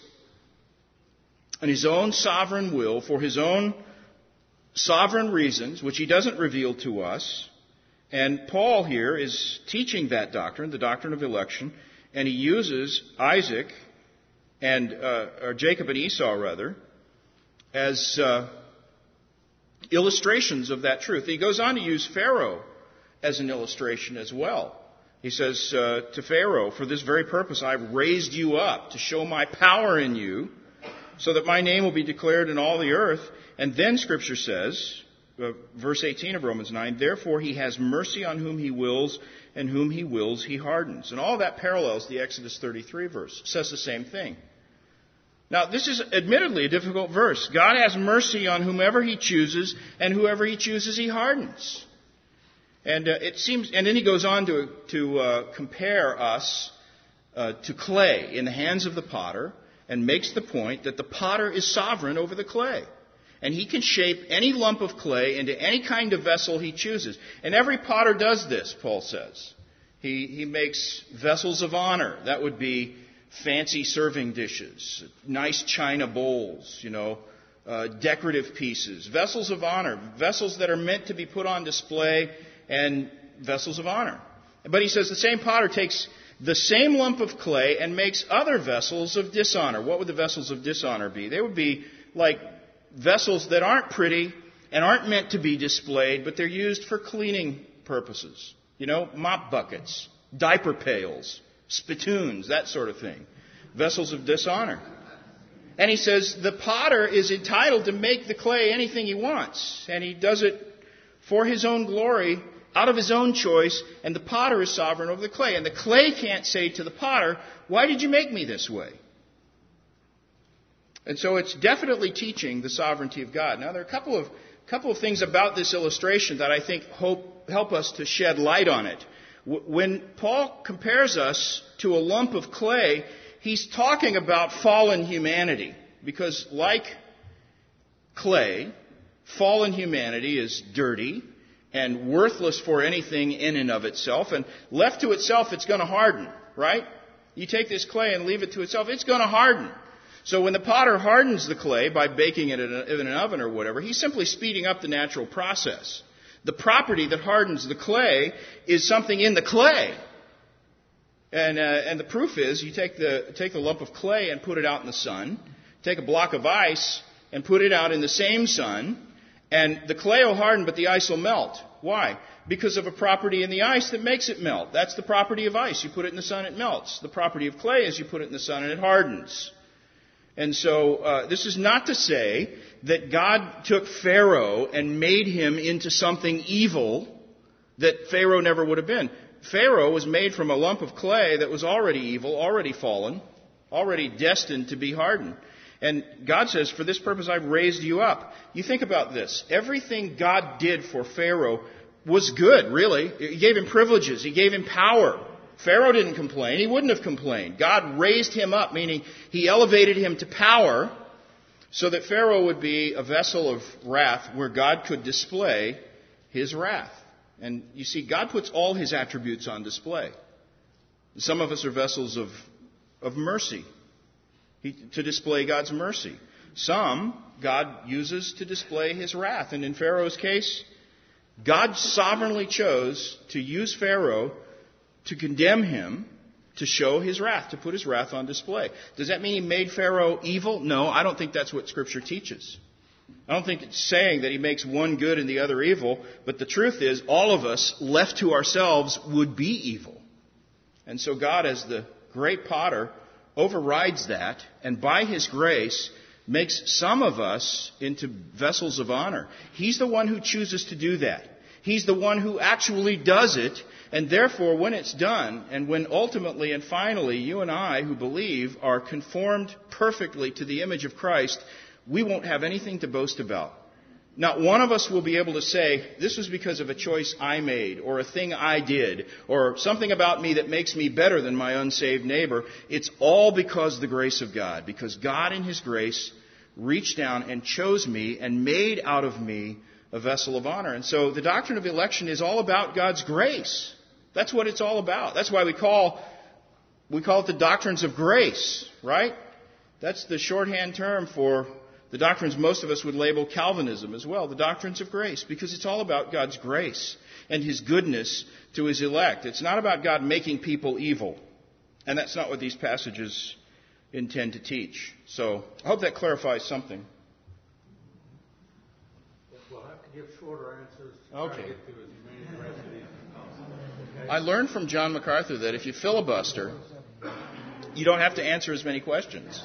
Speaker 2: in his own sovereign will for his own sovereign reasons, which he doesn't reveal to us. And Paul here is teaching that doctrine, the doctrine of election, and he uses Isaac or Jacob and Esau rather, as illustrations of that truth. He goes on to use Pharaoh as an illustration as well. He says to Pharaoh, for this very purpose I've raised you up to show my power in you, so that my name will be declared in all the earth. And then Scripture says, verse 18 of Romans 9, therefore he has mercy on whom he wills, and whom he wills he hardens. And all that parallels the Exodus 33 verse. It says the same thing. Now, this is admittedly a difficult verse. God has mercy on whomever he chooses, and whoever he chooses he hardens. And it seems, and then he goes on to compare us to clay in the hands of the potter, and makes the point that the potter is sovereign over the clay. And he can shape any lump of clay into any kind of vessel he chooses. And every potter does this, Paul says. He makes vessels of honor. That would be fancy serving dishes, nice china bowls, decorative pieces. Vessels of honor, vessels that are meant to be put on display, and vessels of honor. But he says the same potter takes the same lump of clay and makes other vessels of dishonor. What would the vessels of dishonor be? They would be like vessels that aren't pretty and aren't meant to be displayed, but they're used for cleaning purposes. Mop buckets, diaper pails, spittoons, that sort of thing. Vessels of dishonor. And he says the potter is entitled to make the clay anything he wants, and he does it for his own glory, out of his own choice, and the potter is sovereign over the clay. And the clay can't say to the potter, why did you make me this way? And so it's definitely teaching the sovereignty of God. Now, there are a couple of things about this illustration that I think help us to shed light on it. When Paul compares us to a lump of clay, he's talking about fallen humanity. Because like clay, fallen humanity is dirty and worthless for anything in and of itself. And left to itself, it's going to harden, right? You take this clay and leave it to itself, it's going to harden. So when the potter hardens the clay by baking it in an oven or whatever, he's simply speeding up the natural process. The property that hardens the clay is something in the clay. And the proof is you take the lump of clay and put it out in the sun, take a block of ice and put it out in the same sun, and the clay will harden but the ice will melt. Why? Because of a property in the ice that makes it melt. That's the property of ice. You put it in the sun, it melts. The property of clay is you put it in the sun and it hardens. And so this is not to say that God took Pharaoh and made him into something evil that Pharaoh never would have been. Pharaoh was made from a lump of clay that was already evil, already fallen, already destined to be hardened. And God says, for this purpose I've raised you up. You think about this. Everything God did for Pharaoh was good, really. He gave him privileges. He gave him power. Pharaoh didn't complain. He wouldn't have complained. God raised him up, meaning he elevated him to power so that Pharaoh would be a vessel of wrath where God could display his wrath. And you see, God puts all his attributes on display. Some of us are vessels of mercy, to display God's mercy. Some God uses to display his wrath. And in Pharaoh's case, God sovereignly chose to use Pharaoh to condemn him, to show his wrath, to put his wrath on display. Does that mean he made Pharaoh evil? No, I don't think that's what Scripture teaches. I don't think it's saying that he makes one good and the other evil, but the truth is all of us, left to ourselves, would be evil. And so God, as the great potter, overrides that, and by his grace makes some of us into vessels of honor. He's the one who chooses to do that. He's the one who actually does it, and therefore when it's done, and when ultimately and finally you and I who believe are conformed perfectly to the image of Christ, we won't have anything to boast about. Not one of us will be able to say, this was because of a choice I made, or a thing I did, or something about me that makes me better than my unsaved neighbor. It's all because of the grace of God. Because God in his grace reached down and chose me and made out of me a vessel of honor. And so the doctrine of election is all about God's grace. That's what it's all about. That's why we call it the doctrines of grace, right? That's the shorthand term for the doctrines most of us would label Calvinism as well, the doctrines of grace, because it's all about God's grace and his goodness to his elect. It's not about God making people evil. And that's not what these passages intend to teach. So I hope that clarifies something.
Speaker 1: We'll have to give shorter answers to
Speaker 2: Okay.
Speaker 1: try to get to as many of the rest of these as possible. Okay?
Speaker 2: I learned from John MacArthur that if you filibuster, you don't have to answer as many questions.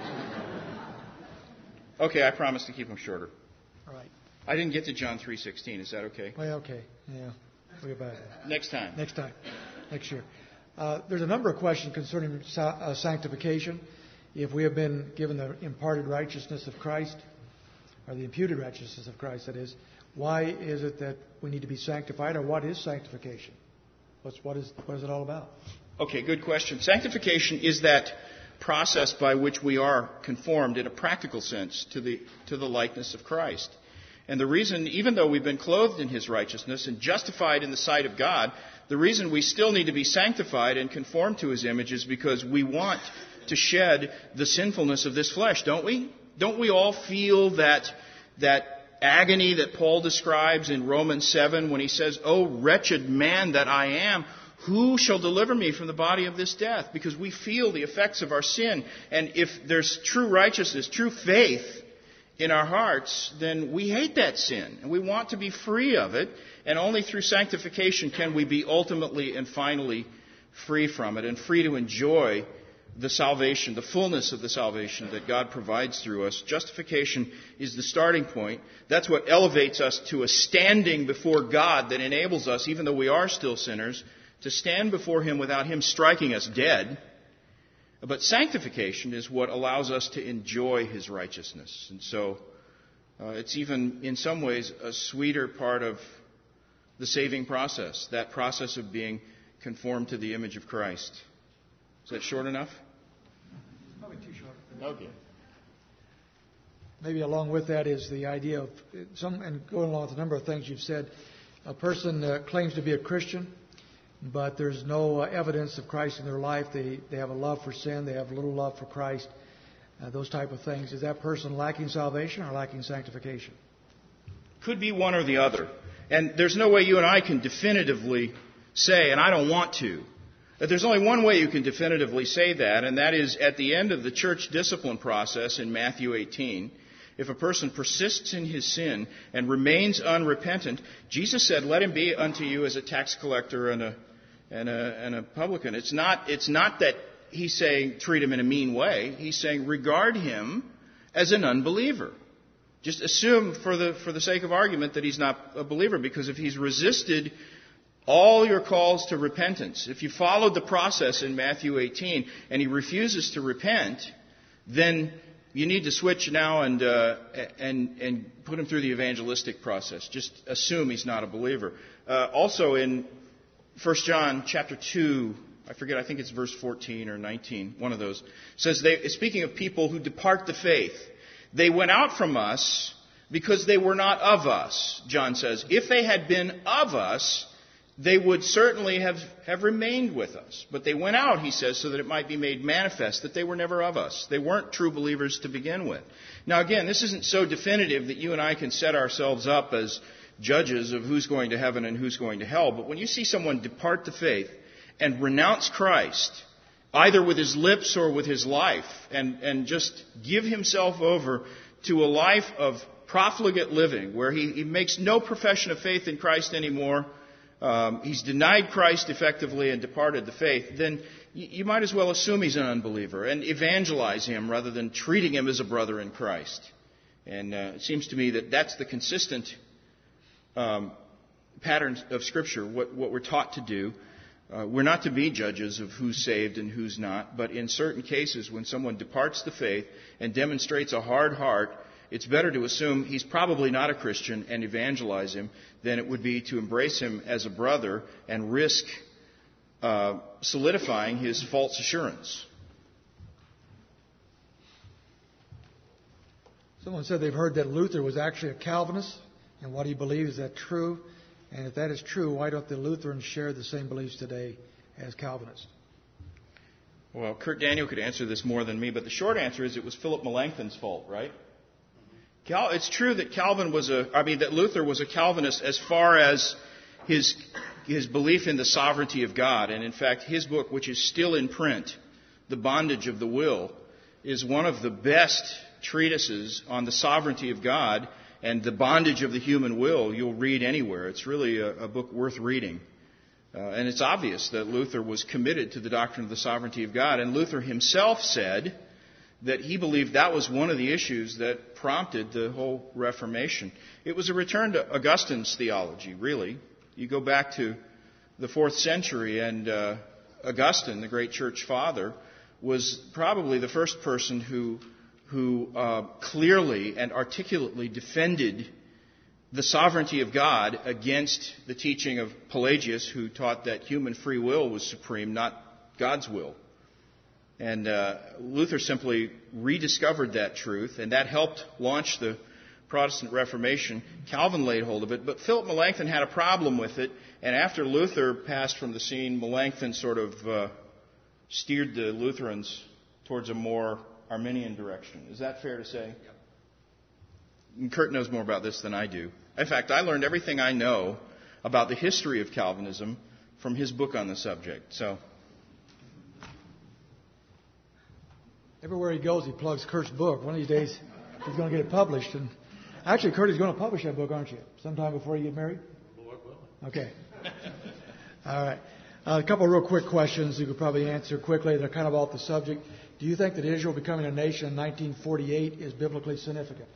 Speaker 2: Okay, I promise to keep them shorter.
Speaker 3: All right.
Speaker 2: I didn't get to John 3:16. Is that okay?
Speaker 3: Well, okay. Yeah. We'll get back to that.
Speaker 2: Next time.
Speaker 3: Next year. There's a number of questions concerning sanctification. If we have been given the imparted righteousness of Christ, or the imputed righteousness of Christ, that is, why is it that we need to be sanctified, or what is sanctification? What is it all about?
Speaker 2: Okay, good question. Sanctification is that process by which we are conformed in a practical sense to the likeness of Christ. And the reason, even though we've been clothed in his righteousness and justified in the sight of God, the reason we still need to be sanctified and conformed to his image is because we want to shed the sinfulness of this flesh, don't we? Don't we all feel that agony that Paul describes in Romans 7 when he says, "Oh, wretched man that I am, who shall deliver me from the body of this death?" Because we feel the effects of our sin. And if there's true righteousness, true faith in our hearts, then we hate that sin. And we want to be free of it. And only through sanctification can we be ultimately and finally free from it and free to enjoy the salvation, the fullness of the salvation that God provides through us. Justification is the starting point. That's what elevates us to a standing before God that enables us, even though we are still sinners, to stand before him without him striking us dead. But sanctification is what allows us to enjoy his righteousness. And so it's even in some ways a sweeter part of the saving process, that process of being conformed to the image of Christ. Is that short enough?
Speaker 3: Probably too short.
Speaker 2: Okay.
Speaker 3: Maybe along with that is the idea of and going along with a number of things you've said. A person claims to be a Christian, but there's no evidence of Christ in their life. They have a love for sin. They have little love for Christ. those type of things, is that person lacking salvation or lacking sanctification?
Speaker 2: Could be one or the other. And there's no way you and I can definitively say, and I don't want to, that there's only one way you can definitively say that, and that is at the end of the church discipline process in Matthew 18, if a person persists in his sin and remains unrepentant, Jesus said, let him be unto you as a tax collector and a publican. It's not that he's saying treat him in a mean way. He's saying regard him as an unbeliever. Just assume for the sake of argument that he's not a believer, because if he's resisted all your calls to repentance, if you followed the process in Matthew 18 and he refuses to repent, then you need to switch now and put him through the evangelistic process. Just assume he's not a believer. Also in 1 John chapter 2, I forget, I think it's verse 14 or 19, one of those, says, speaking of people who depart the faith, they went out from us because they were not of us, John says. If they had been of us, they would certainly have remained with us. But they went out, he says, so that it might be made manifest that they were never of us. They weren't true believers to begin with. Now again, this isn't so definitive that you and I can set ourselves up as judges of who's going to heaven and who's going to hell. But when you see someone depart the faith and renounce Christ, either with his lips or with his life, and just give himself over to a life of profligate living, where he makes no profession of faith in Christ anymore, he's denied Christ effectively and departed the faith, then you might as well assume he's an unbeliever and evangelize him rather than treating him as a brother in Christ. And it seems to me that that's the consistent pattern of Scripture, what we're taught to do. We're not to be judges of who's saved and who's not, but in certain cases, when someone departs the faith and demonstrates a hard heart, it's better to assume he's probably not a Christian and evangelize him than it would be to embrace him as a brother and risk solidifying his false assurance.
Speaker 3: Someone said they've heard that Luther was actually a Calvinist, and what he believes, is that true? And if that is true, why don't the Lutherans share the same beliefs today as Calvinists?
Speaker 2: Well, Kurt Daniel could answer this more than me, but the short answer is it was Philip Melanchthon's fault, right? It's true that that Luther was a Calvinist as far as his belief in the sovereignty of God. And in fact, his book, which is still in print, The Bondage of the Will, is one of the best treatises on the sovereignty of God and the bondage of the human will you'll read anywhere. It's really a book worth reading. And it's obvious that Luther was committed to the doctrine of the sovereignty of God. And Luther himself said that he believed that was one of the issues that prompted the whole Reformation. It was a return to Augustine's theology, really. You go back to the 4th century, and Augustine, the great church father, was probably the first person who clearly and articulately defended the sovereignty of God against the teaching of Pelagius, who taught that human free will was supreme, not God's will. And Luther simply rediscovered that truth, and that helped launch the Protestant Reformation. Calvin laid hold of it, but Philip Melanchthon had a problem with it, and after Luther passed from the scene, Melanchthon sort of steered the Lutherans towards a more Arminian direction. Is that fair to say? Yep. And Kurt knows more about this than I do. In fact, I learned everything I know about the history of Calvinism from his book on the subject. So,
Speaker 3: everywhere he goes, he plugs Kurt's book. One of these days, he's going to get it published. And actually, Kurt is going to publish that book, aren't you? Sometime before you get married?
Speaker 1: Lord willing.
Speaker 3: Okay. All right. A couple of real quick questions you could probably answer quickly. They're kind of off the subject. Do you think that Israel becoming a nation in 1948 is biblically significant?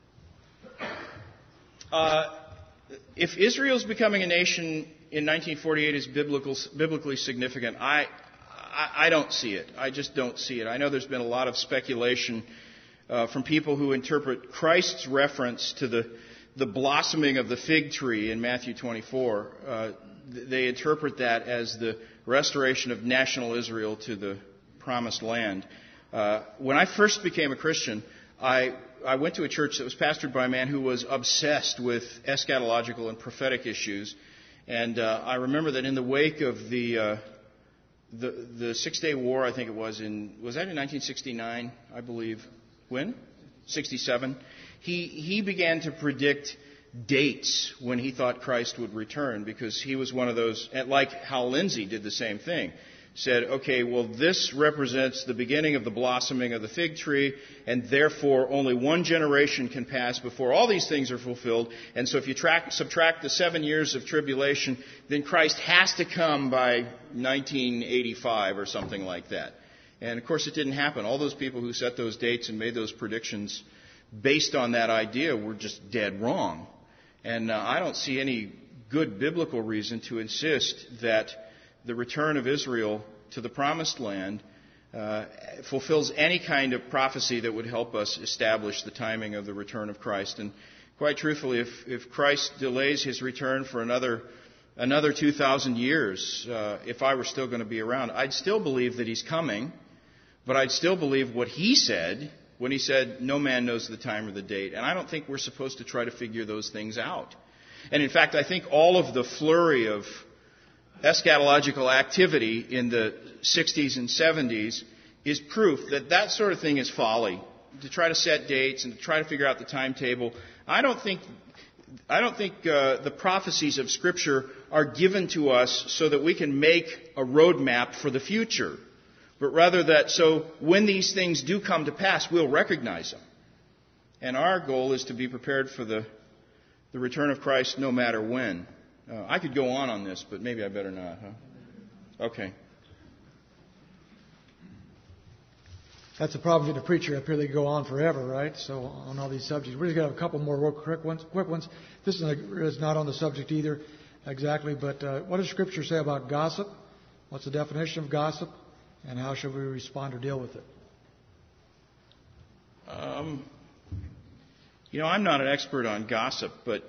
Speaker 2: If Israel's becoming a nation in 1948 is biblically significant, I don't see it. I just don't see it. I know there's been a lot of speculation from people who interpret Christ's reference to the blossoming of the fig tree in Matthew 24. They interpret that as the restoration of national Israel to the promised land. When I first became a Christian, I went to a church that was pastored by a man who was obsessed with eschatological and prophetic issues. And I remember that in the wake of the the 6-Day War, I think it was that in 1969, I believe? When? 67. He began to predict dates when he thought Christ would return, because he was one of those, like Hal Lindsey did the same thing. Said, okay, well, this represents the beginning of the blossoming of the fig tree, and therefore only one generation can pass before all these things are fulfilled. And so if you subtract the 7 years of tribulation, then Christ has to come by 1985 or something like that. And of course it didn't happen. All those people who set those dates and made those predictions based on that idea were just dead wrong. And I don't see any good biblical reason to insist that the return of Israel to the Promised Land fulfills any kind of prophecy that would help us establish the timing of the return of Christ. And quite truthfully, if Christ delays his return for another 2,000 years, if I were still going to be around, I'd still believe that he's coming, but I'd still believe what he said when he said, no man knows the time or the date. And I don't think we're supposed to try to figure those things out. And in fact, I think all of the flurry of eschatological activity in the 60s and 70s is proof that that sort of thing is folly. To try to set dates and to try to figure out the timetable. I don't think the prophecies of Scripture are given to us so that we can make a roadmap for the future, but rather that so when these things do come to pass, we'll recognize them. And our goal is to be prepared for the return of Christ no matter when. I could go on this, but maybe I better not, huh? Okay.
Speaker 3: That's the problem with the preacher up here. They go on forever, right? So on all these subjects. We're just going to have a couple more real quick ones. This is not on the subject either exactly, but what does Scripture say about gossip? What's the definition of gossip? And how should we respond or deal with it?
Speaker 2: I'm not an expert on gossip, but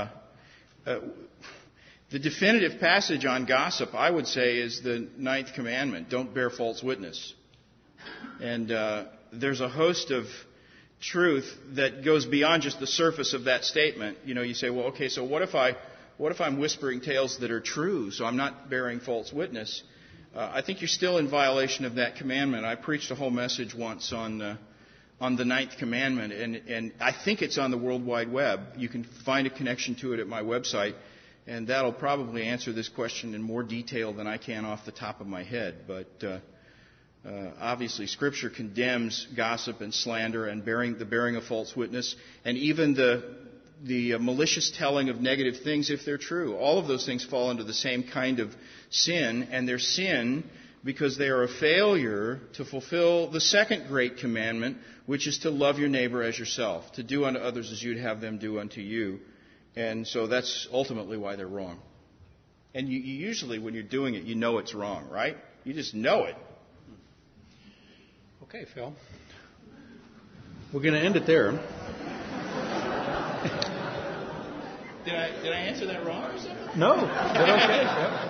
Speaker 2: the definitive passage on gossip, I would say, is the 9th commandment. Don't bear false witness. And there's a host of truth that goes beyond just the surface of that statement. You say, well, okay, so what if I'm whispering tales that are true, so I'm not bearing false witness? I think you're still in violation of that commandment. I preached a whole message once on the 9th commandment, and I think it's on the World Wide Web. You can find a connection to it at my website, and that'll probably answer this question in more detail than I can off the top of my head. But obviously, Scripture condemns gossip and slander and the bearing of false witness, and even the malicious telling of negative things if they're true. All of those things fall into the same kind of sin, and they're sin because they are a failure to fulfill the second great commandment, which is to love your neighbor as yourself, to do unto others as you'd have them do unto you. And so that's ultimately why they're wrong. And you usually, when you're doing it, you know it's wrong, right? You just know it.
Speaker 1: Okay, Phil. We're going to end it there.
Speaker 2: Did I answer that wrong or something?
Speaker 1: No. Okay.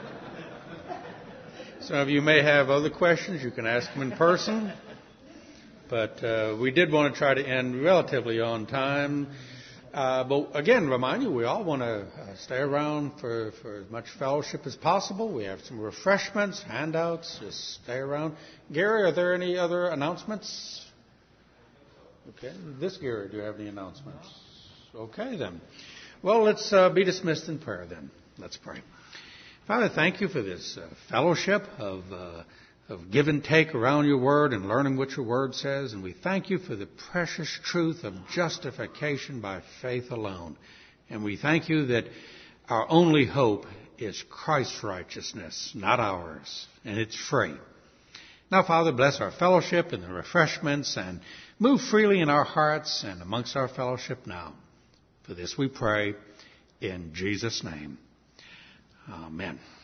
Speaker 1: Some of you may have other questions. You can ask them in person. But we did want to try to end relatively on time. But again, remind you, we all want to stay around for as much fellowship as possible. We have some refreshments, handouts. Just stay around. Gary, are there any other announcements? Okay. Gary, do you have any announcements? Okay, then. Well, let's be dismissed in prayer then. Let's pray. Father, thank you for this fellowship of give and take around your word and learning what your word says. And we thank you for the precious truth of justification by faith alone. And we thank you that our only hope is Christ's righteousness, not ours. And it's free. Now, Father, bless our fellowship and the refreshments and move freely in our hearts and amongst our fellowship now. For this we pray in Jesus' name. Amen.